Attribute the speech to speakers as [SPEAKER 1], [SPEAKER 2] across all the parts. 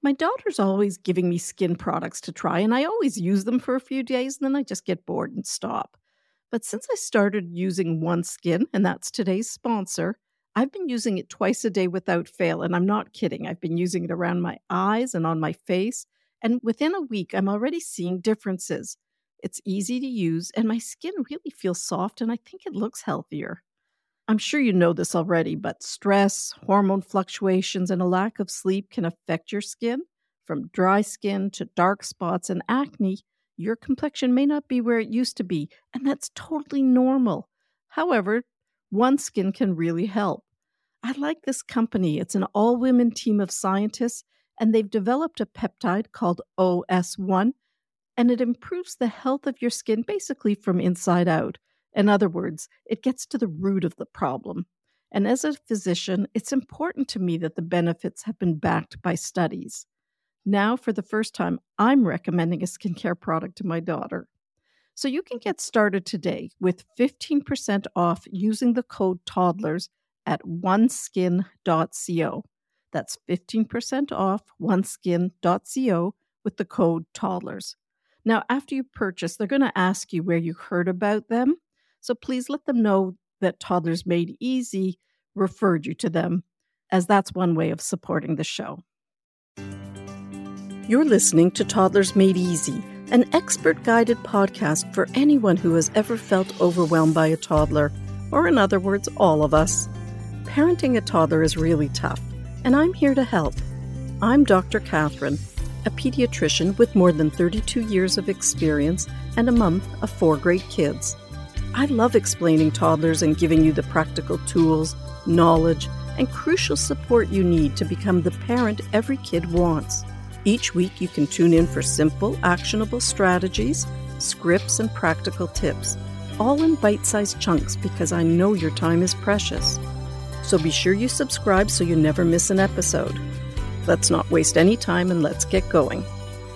[SPEAKER 1] My daughter's always giving me skin products to try, and I always use them for a few days, and then I just get bored and stop. But since I started using OneSkin, and that's today's sponsor, I've been using it twice a day without fail, and I'm not kidding. I've been using it around my eyes and on my face, and within a week, I'm already seeing differences. It's easy to use, and my skin really feels soft, and I think it looks healthier. I'm sure you know this already, but stress, hormone fluctuations, and a lack of sleep can affect your skin. From dry skin to dark spots and acne, your complexion may not be where it used to be, and that's totally normal. However, OneSkin can really help. I like this company. It's an all women team of scientists, and they've developed a peptide called OS1, and it improves the health of your skin basically from inside out. In other words, it gets to the root of the problem. And as a physician, it's important to me that the benefits have been backed by studies. Now, for the first time, I'm recommending a skincare product to my daughter. So you can get started today with 15% off using the code TODDLERS at oneskin.co. That's 15% off oneskin.co with the code TODDLERS. Now, after you purchase, they're going to ask you where you heard about them. So please let them know that Toddlers Made Easy referred you to them, as that's one way of supporting the show. You're listening to Toddlers Made Easy, an expert-guided podcast for anyone who has ever felt overwhelmed by a toddler, or in other words, all of us. Parenting a toddler is really tough, and I'm here to help. I'm Dr. Catherine, a pediatrician with more than 32 years of experience and a mom of 4 great kids. I love explaining toddlers and giving you the practical tools, knowledge, and crucial support you need to become the parent every kid wants. Each week you can tune in for simple, actionable strategies, scripts, and practical tips, all in bite-sized chunks because I know your time is precious. So be sure you subscribe so you never miss an episode. Let's not waste any time and let's get going.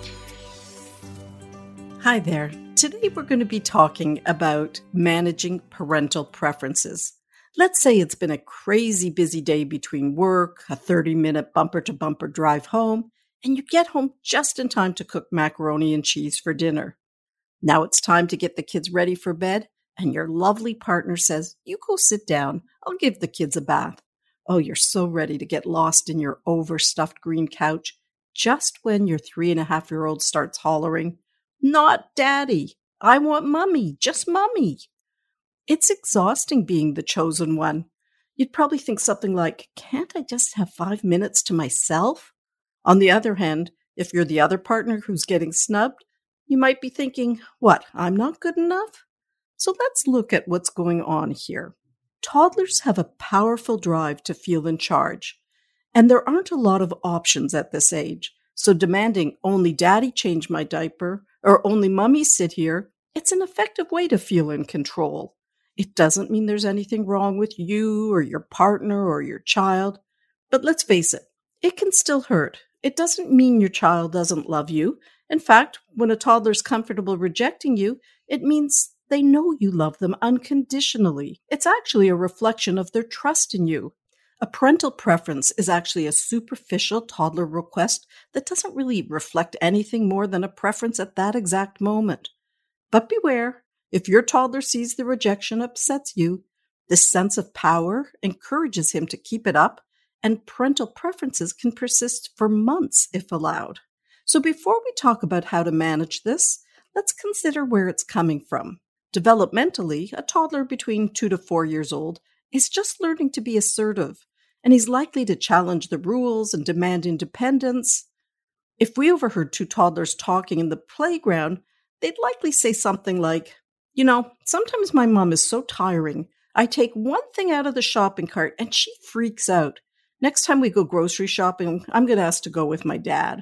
[SPEAKER 1] Hi there. Today we're going to be talking about managing parental preferences. Let's say it's been a crazy busy day between work, a 30-minute bumper-to-bumper drive home, and you get home just in time to cook macaroni and cheese for dinner. Now it's time to get the kids ready for bed, and your lovely partner says, "You go sit down, I'll give the kids a bath." Oh, you're so ready to get lost in your overstuffed green couch just when your 3.5-year-old starts hollering, "Not daddy. I want mommy, just mommy." It's exhausting being the chosen one. You'd probably think something like, "Can't I just have 5 minutes to myself?" On the other hand, if you're the other partner who's getting snubbed, you might be thinking, "What, I'm not good enough?" So let's look at what's going on here. Toddlers have a powerful drive to feel in charge, and there aren't a lot of options at this age. So demanding only daddy change my diaper or only mommy sit here, it's an effective way to feel in control. It doesn't mean there's anything wrong with you or your partner or your child, but let's face it, it can still hurt. It doesn't mean your child doesn't love you. In fact, when a toddler's comfortable rejecting you, it means they know you love them unconditionally. It's actually a reflection of their trust in you. A parental preference is actually a superficial toddler request that doesn't really reflect anything more than a preference at that exact moment. But beware, if your toddler sees the rejection upsets you, this sense of power encourages him to keep it up, and parental preferences can persist for months if allowed. So before we talk about how to manage this, let's consider where it's coming from. Developmentally, a toddler between 2 to 4 years old is just learning to be assertive, and he's likely to challenge the rules and demand independence. If we overheard 2 toddlers talking in the playground, they'd likely say something like, "Sometimes my mom is so tiring. I take one thing out of the shopping cart and she freaks out. Next time we go grocery shopping, I'm going to ask to go with my dad."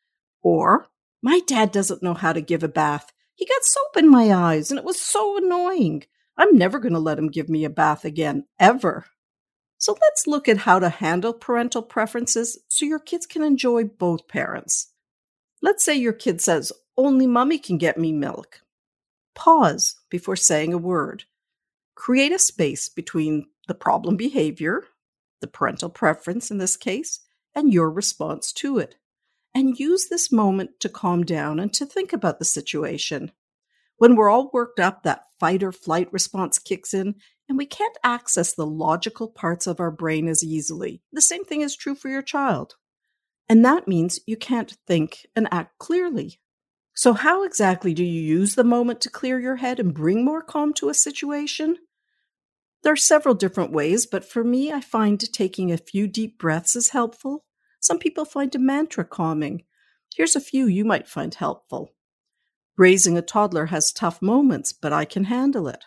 [SPEAKER 1] Or, "My dad doesn't know how to give a bath. He got soap in my eyes and it was so annoying. I'm never going to let him give me a bath again, ever." So let's look at how to handle parental preferences so your kids can enjoy both parents. Let's say your kid says, "Only mommy can get me milk." Pause before saying a word. Create a space between the problem behavior, the parental preference in this case, and your response to it. and use this moment to calm down and to think about the situation. When we're all worked up, that fight or flight response kicks in, and we can't access the logical parts of our brain as easily. The same thing is true for your child. And that means you can't think and act clearly. So, how exactly do you use the moment to clear your head and bring more calm to a situation? There are several different ways, but for me, I find taking a few deep breaths is helpful. Some people find a mantra calming. Here's a few you might find helpful. Raising a toddler has tough moments, but I can handle it.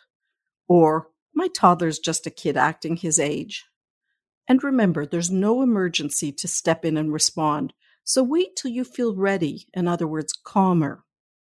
[SPEAKER 1] Or, my toddler's just a kid acting his age. And remember, there's no emergency to step in and respond, so wait till you feel ready, in other words, calmer.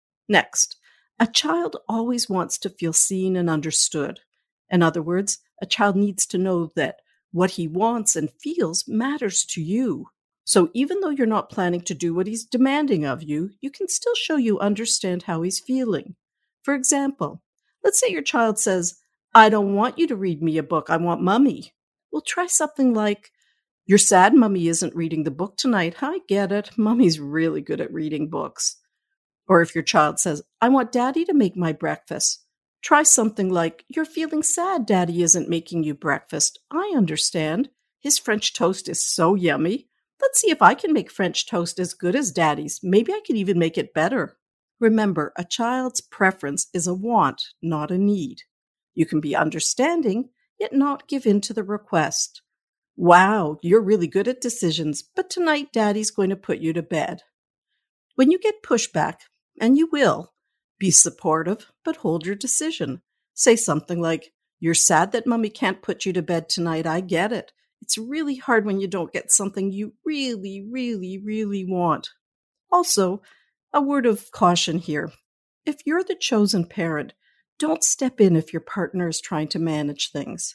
[SPEAKER 1] Next, a child always wants to feel seen and understood. In other words, a child needs to know that what he wants and feels matters to you. So even though you're not planning to do what he's demanding of you, you can still show you understand how he's feeling. For example, let's say your child says, "I don't want you to read me a book, I want Mummy." Well, try something like, "You're sad Mummy isn't reading the book tonight. I get it. Mummy's really good at reading books." Or if your child says, "I want Daddy to make my breakfast," try something like, "You're feeling sad Daddy isn't making you breakfast. I understand. His French toast is so yummy. Let's see if I can make French toast as good as Daddy's. Maybe I can even make it better." Remember, a child's preference is a want, not a need. You can be understanding, yet not give in to the request. "Wow, you're really good at decisions, but tonight Daddy's going to put you to bed." When you get pushback, and you will, be supportive, but hold your decision. Say something like, "You're sad that Mummy can't put you to bed tonight. I get it. It's really hard when you don't get something you really, really, really want." Also, a word of caution here. If you're the chosen parent, don't step in if your partner is trying to manage things.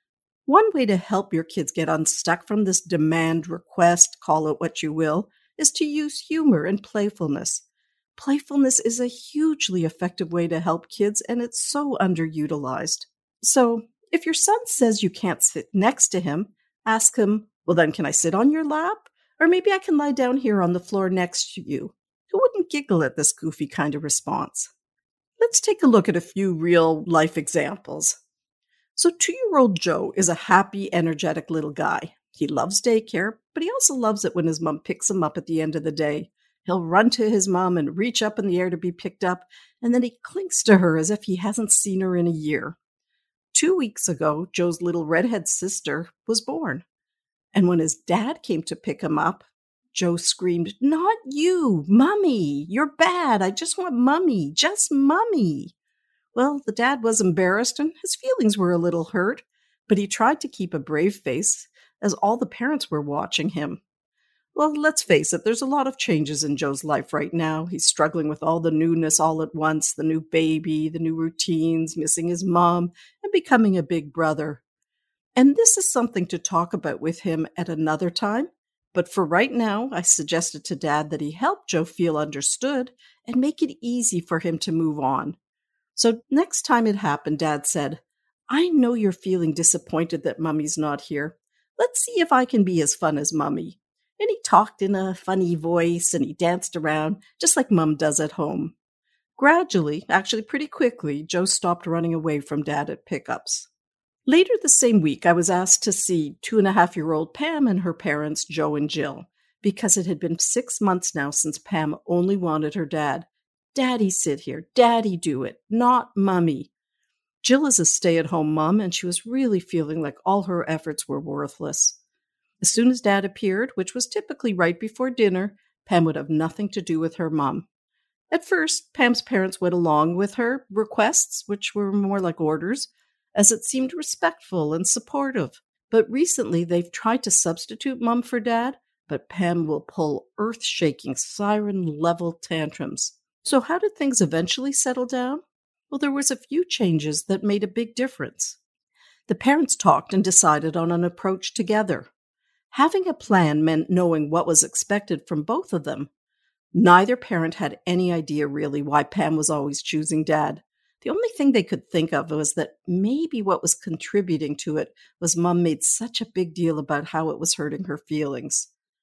[SPEAKER 1] One way to help your kids get unstuck from this demand request, call it what you will, is to use humor and playfulness. Playfulness is a hugely effective way to help kids, and it's so underutilized. So, if your son says you can't sit next to him, ask him, "Well, then can I sit on your lap? Or maybe I can lie down here on the floor next to you." Who wouldn't giggle at this goofy kind of response? Let's take a look at a few real life examples. So 2-year-old Joe is a happy, energetic little guy. He loves daycare, but he also loves it when his mom picks him up at the end of the day. He'll run to his mom and reach up in the air to be picked up, and then he clings to her as if he hasn't seen her in a year. 2 weeks ago, Joe's little redhead sister was born. And when his dad came to pick him up, Joe screamed, "Not you, Mummy! You're bad! I just want Mummy! Just Mummy!" Well, the dad was embarrassed and his feelings were a little hurt, but he tried to keep a brave face as all the parents were watching him. Well, let's face it, there's a lot of changes in Joe's life right now. He's struggling with all the newness all at once, the new baby, the new routines, missing his mom, and becoming a big brother. And this is something to talk about with him at another time. But for right now, I suggested to Dad that he help Joe feel understood and make it easy for him to move on. So next time it happened, Dad said, "I know you're feeling disappointed that Mummy's not here. Let's see if I can be as fun as Mummy." And he talked in a funny voice and he danced around just like Mum does at home. Gradually, actually pretty quickly, Joe stopped running away from Dad at pickups. Later the same week, I was asked to see 2.5-year-old Pam and her parents, Joe and Jill, because it had been 6 months now since Pam only wanted her dad. "Daddy, sit here. Daddy, do it. Not Mummy." Jill is a stay-at-home mom, and she was really feeling like all her efforts were worthless. As soon as Dad appeared, which was typically right before dinner, Pam would have nothing to do with her mom. At first, Pam's parents went along with her requests, which were more like orders, as it seemed respectful and supportive. But recently, they've tried to substitute Mom for Dad, but Pam will pull earth-shaking, siren-level tantrums. So how did things eventually settle down? Well, there was a few changes that made a big difference. The parents talked and decided on an approach together. Having a plan meant knowing what was expected from both of them. Neither parent had any idea really why Pam was always choosing Dad. The only thing they could think of was that maybe what was contributing to it was Mom made such a big deal about how it was hurting her feelings.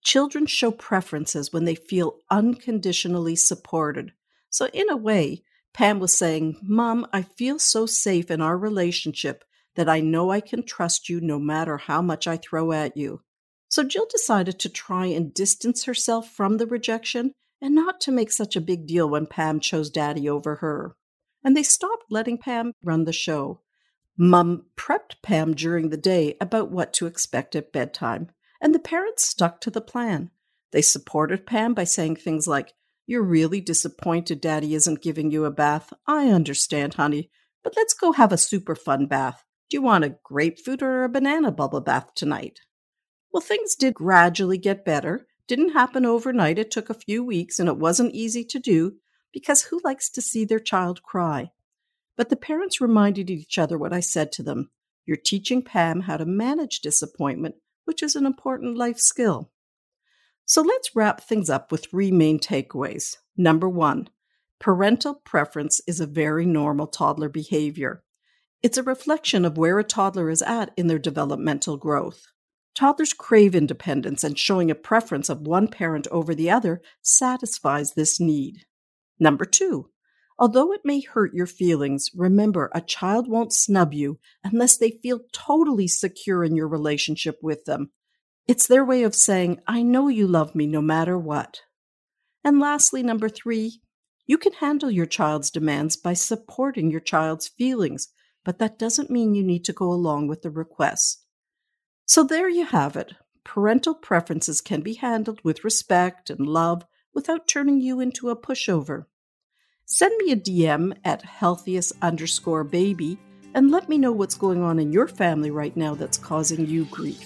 [SPEAKER 1] Children show preferences when they feel unconditionally supported. So in a way, Pam was saying, Mom, I feel so safe in our relationship that I know I can trust you no matter how much I throw at you. So Jill decided to try and distance herself from the rejection and not to make such a big deal when Pam chose Daddy over her. And they stopped letting Pam run the show. Mom prepped Pam during the day about what to expect at bedtime, and the parents stuck to the plan. They supported Pam by saying things like, You're really disappointed Daddy isn't giving you a bath. I understand, honey, but let's go have a super fun bath. Do you want a grapefruit or a banana bubble bath tonight? Well, things did gradually get better. Didn't happen overnight. It took a few weeks, and it wasn't easy to do, because who likes to see their child cry? But the parents reminded each other what I said to them. You're teaching Pam how to manage disappointment, which is an important life skill. So let's wrap things up with 3 main takeaways. Number 1, parental preference is a very normal toddler behavior. It's a reflection of where a toddler is at in their developmental growth. Toddlers crave independence, and showing a preference of one parent over the other satisfies this need. Number 2, although it may hurt your feelings, remember a child won't snub you unless they feel totally secure in your relationship with them. It's their way of saying, I know you love me no matter what. And lastly, number 3, you can handle your child's demands by supporting your child's feelings, but that doesn't mean you need to go along with the request. So there you have it. Parental preferences can be handled with respect and love without turning you into a pushover. Send me a DM at healthiest_baby and let me know what's going on in your family right now that's causing you grief.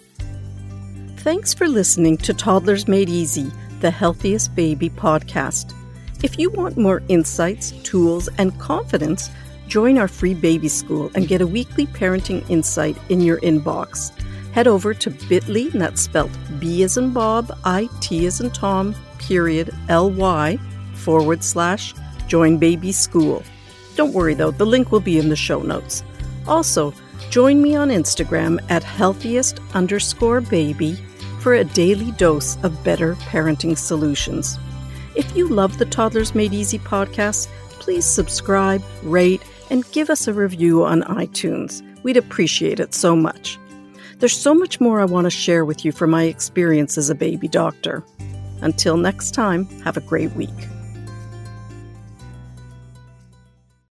[SPEAKER 1] Thanks for listening to Toddlers Made Easy, the Healthiest Baby podcast. If you want more insights, tools, and confidence, join our free baby school and get a weekly parenting insight in your inbox. Head over to bit.ly, and that's spelled B as in Bob, I-T as in Tom, /L-Y/join baby school. Don't worry though, the link will be in the show notes. Also, join me on Instagram at healthiest_baby for a daily dose of better parenting solutions. If you love the Toddlers Made Easy podcast, please subscribe, rate, and give us a review on iTunes. We'd appreciate it so much. There's so much more I want to share with you from my experience as a baby doctor. Until next time, have a great week.